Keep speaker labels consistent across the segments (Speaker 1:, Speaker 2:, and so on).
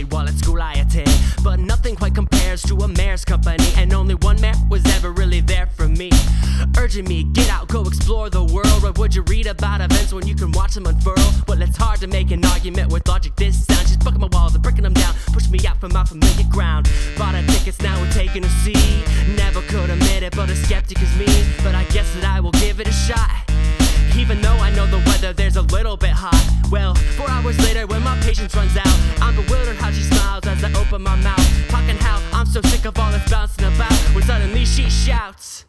Speaker 1: while at school I attend, but nothing quite compares to a mayor's company, and only one mayor was ever really there for me, urging me, get out, go explore the world. Or would you read about events when you can watch them unfurl? Well, it's hard to make an argument with logic this sound. She's bucking my walls and breaking them down, pushing me out from my familiar ground. Bought a tickets, now we're taking a seat. Never could admit it, but a skeptic is me. But I guess that I will give it a shot, even though I know the weather there's a little bit hot. Well, 4 hours later when my patience runs out, I'm bewildered how she smiles as I open my mouth, talking how I'm so sick of all this bouncing about, when suddenly she shouts,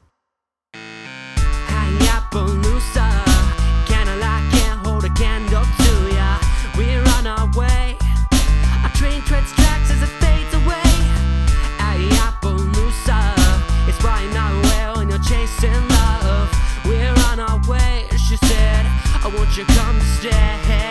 Speaker 1: Hayabusa, candlelight can't hold a candle to ya. We're on our way, our train treads tracks as it fades away. Hayabusa, it's flying our way when you're chasing love. We're on our way, she said, I want you come stay.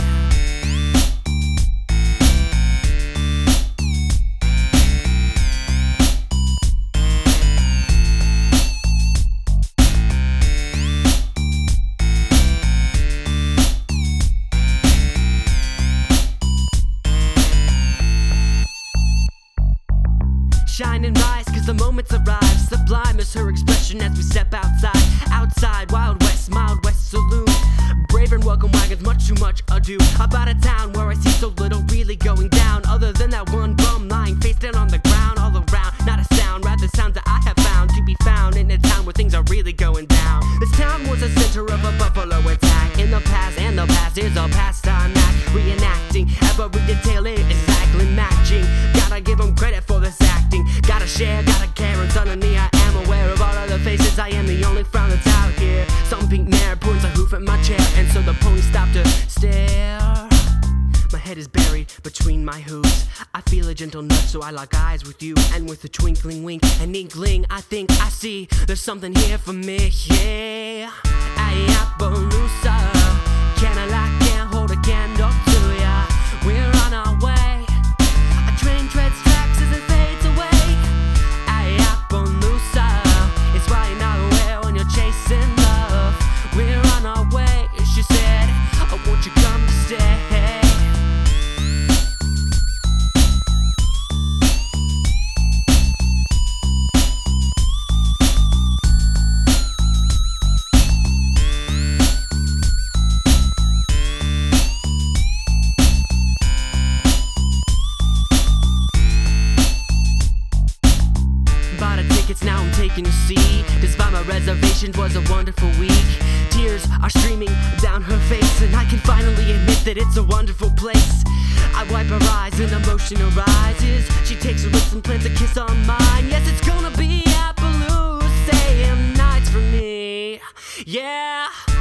Speaker 1: Shine and rise, cause the moment's arrived. Sublime is her expression as we step outside. Outside, Wild West saloon. Brave and welcome wagons, much too much ado about a town where I see so little really going down, other than that one bum lying face down on the ground. All around, not a sound, rather sounds that I have found to be found in a town where things are really going down. This town was the center of a buffalo attack in the past, and the past is a pastime act, reenacting every detail is exactly matching. Gotta give them credit for this acting, gotta share, gotta care, and suddenly I am aware of all other faces. I am the only frown that's out here. Some pink mare points a hoof at my chair, and so the pony stopped to stare. My head is buried between my hooves. I feel a gentle nudge, so I lock eyes with you, and with a twinkling wink, an inkling, I think I see there's something here for me. Yeah, Hayabusa, candlelight can't hold a candle to ya. We're on our way, a train treads tracks as it fades away. Hayabusa, it's flying our way when you're chasing love. We're on our way, she said, I want you come to stay. Now I'm taking a seat. Despite my reservations, was a wonderful week. Tears are streaming down her face, and I can finally admit that it's a wonderful place. I wipe her eyes and emotion arises. She takes her lips and plants a kiss on mine. Yes, it's gonna be Appaloosa, same nights for me. Yeah.